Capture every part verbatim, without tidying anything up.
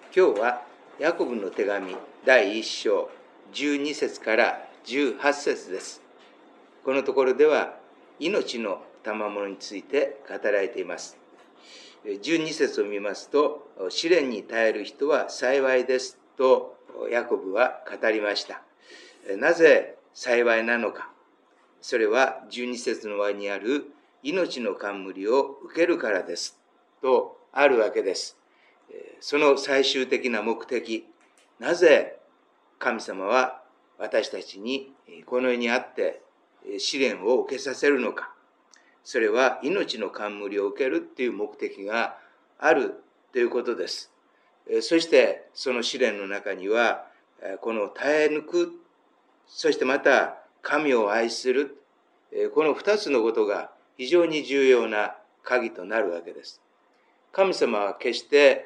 今日はヤコブの手紙だいいっ章じゅうに節からじゅうはち節です。このところでは命の賜物について語られています。じゅうに節を見ますと、試練に耐える人は幸いですとヤコブは語りました。なぜ幸いなのか。それはじゅうに節の終わりにある命の冠を受けるからですとあるわけです。その最終的な目的、なぜ神様は私たちにこの世にあって試練を受けさせるのか。それは命の冠を受けるという目的があるということです。そしてその試練の中には、この耐え抜く、そしてまた神を愛する、この二つのことが非常に重要な鍵となるわけです。神様は決して、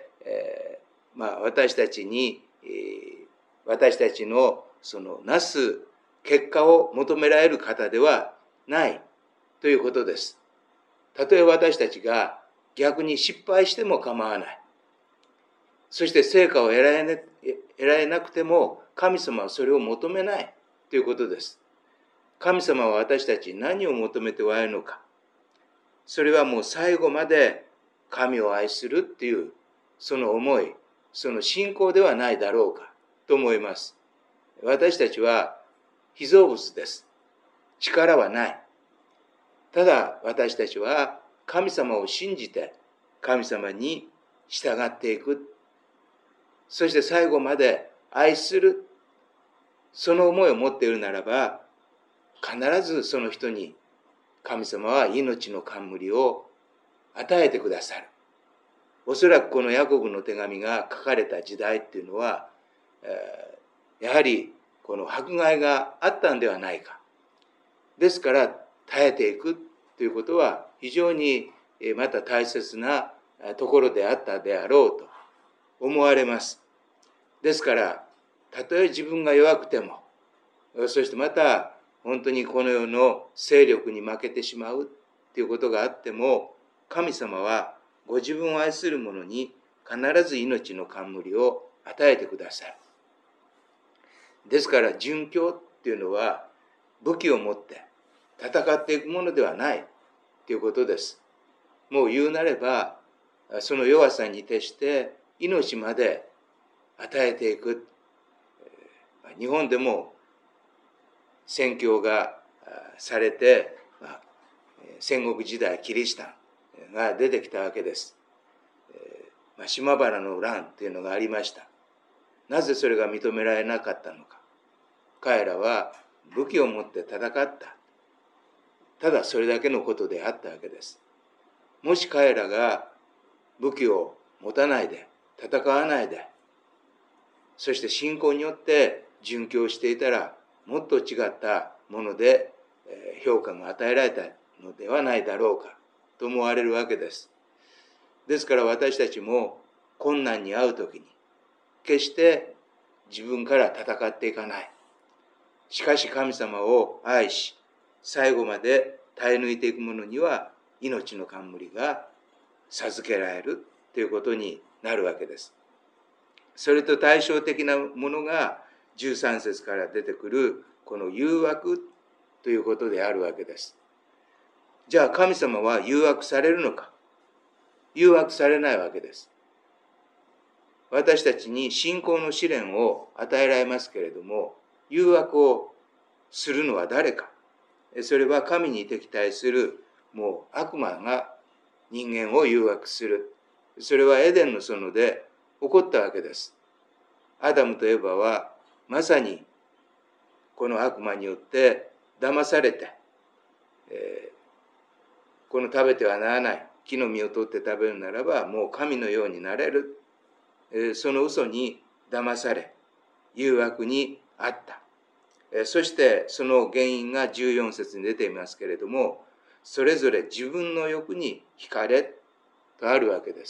えーまあ、私たちに、えー、私たちのそのなす結果を求められる方ではないということです。たとえ私たちが逆に失敗しても構わない。そして成果を得られな、得られなくても神様はそれを求めないということです。神様は私たちに何を求めておられるのか。それはもう最後まで神を愛するっていうその思い、その信仰ではないだろうかと思います。私たちは被造物です。力はない。ただ私たちは神様を信じて神様に従っていく。そして最後まで愛する。その思いを持っているならば、必ずその人に神様は命の冠を与えてくださる。おそらくこのヤコブの手紙が書かれた時代っていうのは、えー、やはりこの迫害があったんではないか。ですから耐えていくということは非常にまた大切なところであったであろうと思われます。ですからたとえ自分が弱くても、そしてまた本当にこの世の勢力に負けてしまうということがあっても、神様はご自分を愛する者に必ず命の冠を与えてくださる。ですから殉教っていうのは武器を持って戦っていくものではないということです。もう言うなれば、その弱さに徹して命まで与えていく。日本でも宣教がされて、戦国時代キリシタンが出てきたわけです。島原の乱というのがありました。なぜそれが認められなかったのか。彼らは武器を持って戦った。ただそれだけのことであったわけです。もし彼らが武器を持たないで、戦わないで、そして信仰によって殉教していたら、もっと違ったもので評価が与えられたのではないだろうかと思われるわけです。ですから私たちも困難に遭うときに決して自分から戦っていかない。しかし神様を愛し最後まで耐え抜いていく者には命の冠が授けられるということになるわけです。それと対照的なものがじゅうさん節から出てくるこの誘惑ということであるわけです。じゃあ神様は誘惑されるのか。誘惑されないわけです。私たちに信仰の試練を与えられますけれども、誘惑をするのは誰か。それは神に敵対するもう悪魔が人間を誘惑する。それはエデンの園で起こったわけです。アダムとエバはまさにこの悪魔によって騙されて、えー、この食べてはならない木の実を取って食べるならばもう神のようになれる、えー、その嘘に騙され誘惑にあった、えー、そしてその原因がじゅうよん節に出ていますけれども、それぞれ自分の欲に惹かれとあるわけです。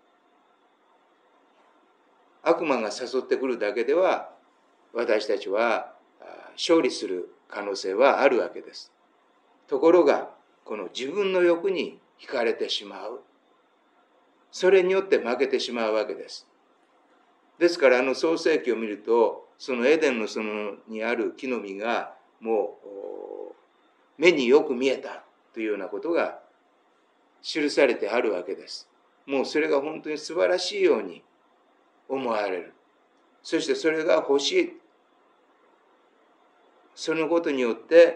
悪魔が誘ってくるだけでは私たちは勝利する可能性はあるわけです。ところがこの自分の欲に惹かれてしまう、それによって負けてしまうわけです。 ですからあの創世記を見ると、そのエデンの園にある木の実がもう目によく見えたというようなことが記されてあるわけです。もうそれが本当に素晴らしいように思われる。そしてそれが欲しい。そのことによって、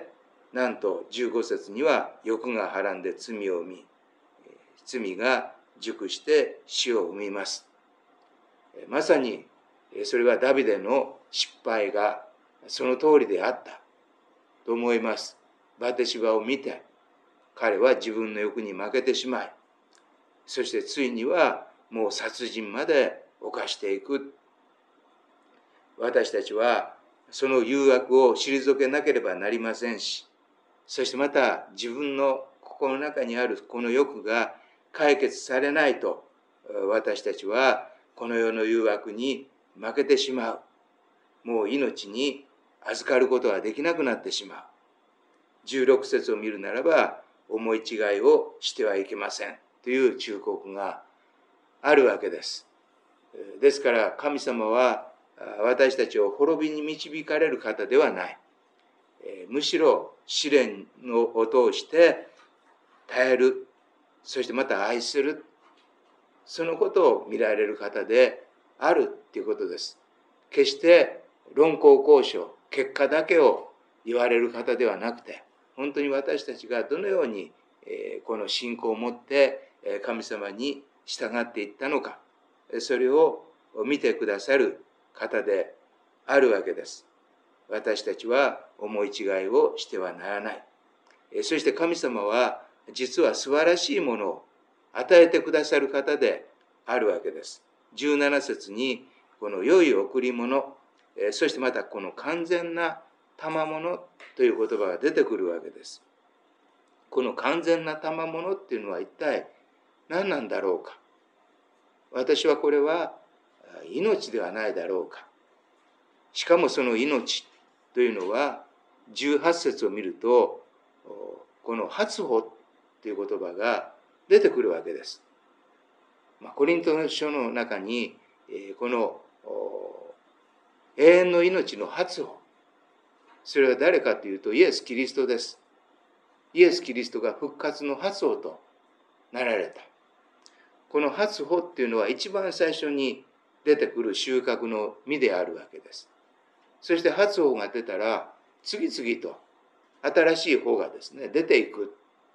なんとじゅうご節には欲がはらんで罪を生み、罪が熟して死を生みます。まさにそれはダビデの失敗がその通りであったと思います。バテシバを見て、彼は自分の欲に負けてしまい、そしてついにはもう殺人まで犯していく。私たちはその誘惑を退けなければなりませんし、そしてまた自分の心の中にあるこの欲が解決されないと、私たちはこの世の誘惑に負けてしまう。もう命に預かることはできなくなってしまう。じゅうろく節を見るならば、思い違いをしてはいけませんという忠告があるわけです。ですから神様は私たちを滅びに導かれる方ではない。むしろ試練を通して耐える、そしてまた愛する、そのことを見られる方であるということです。決して論功行賞、結果だけを言われる方ではなくて、本当に私たちがどのようにこの信仰を持って神様に従っていったのか、それを見てくださる方であるわけです。私たちは思い違いをしてはならない。そして神様は実は素晴らしいものを与えてくださる方であるわけです。じゅうなな節にこの良い贈り物、そしてまたこの完全な賜物という言葉が出てくるわけです。この完全な賜物っていうのは一体何なんだろうか。私はこれは命ではないだろうか。しかもその命というのはじゅうはち節を見ると、この初歩という言葉が出てくるわけです。コリントの書の中にこの永遠の命の初歩、それは誰かというとイエス・キリストです。イエス・キリストが復活の初歩となられた。この初歩っていうのは一番最初に出てくる収穫の実であるわけです。そして初歩が出たら次々と新しい穂がですね出ていく。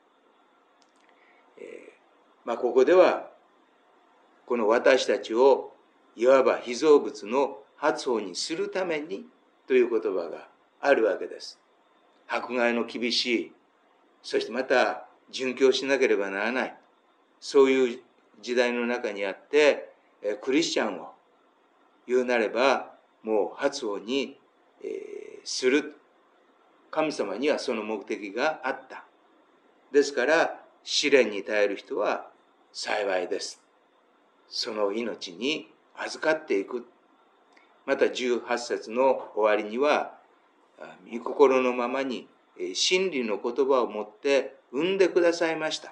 えーまあ、ここではこの私たちをいわば被造物の初歩にするためにという言葉があるわけです。迫害の厳しい、そしてまた殉教しなければならない、そういう時代の中にあってクリスチャンを言うなればもう初歩にする。神様にはその目的があった。ですから試練に耐える人は幸いです。その命に預かっていく。またじゅうはち節の終わりには、御心のままに真理の言葉を持って産んでくださいました。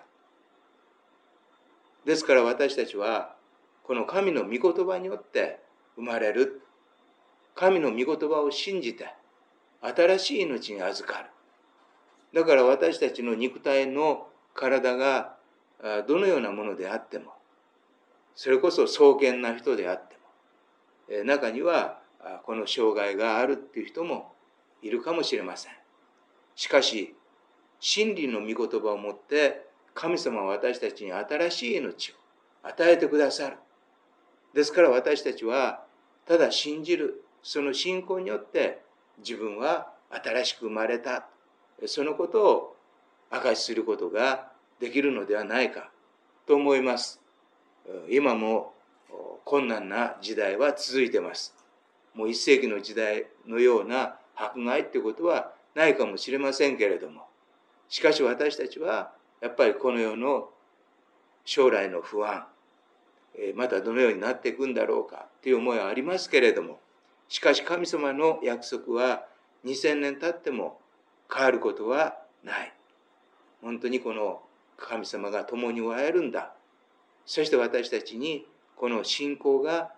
ですから私たちはこの神の御言葉によって生まれる。神の御言葉を信じて新しい命に預かる。だから私たちの肉体の体がどのようなものであっても、それこそ壮健な人であっても、中にはこの障害があるっていう人もいるかもしれません。しかし真理の御言葉をもって神様は私たちに新しい命を与えてくださる。ですから私たちはただ信じる、その信仰によって自分は新しく生まれた、そのことを証しすることができるのではないかと思います。今も困難な時代は続いています。もう一世紀の時代のような迫害っていうことはないかもしれませんけれども、しかし私たちはやっぱりこの世の将来の不安、またどのようになっていくんだろうかという思いはありますけれども、しかし神様の約束はにせんねん経っても変わることはない。本当にこの神様が共におられるんだ。そして私たちにこの信仰が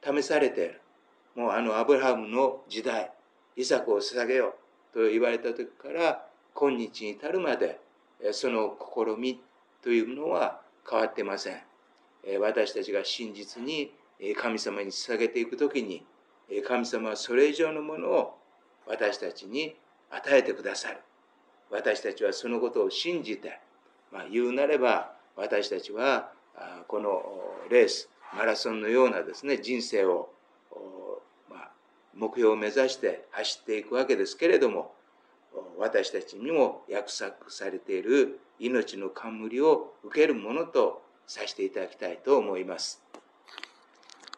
試されている。もうあのアブラハムの時代、イサクを捧げようと言われた時から今日に至るまで、その試みというのは変わっていません。私たちが真実に神様に捧げていくときに、神様はそれ以上のものを私たちに与えてくださる。私たちはそのことを信じて、まあ、言うなれば私たちはこのレース、マラソンのようなですね、人生を、まあ、目標を目指して走っていくわけですけれども、私たちにも約束されている命の冠を受けるものとさせていただきたいと思います。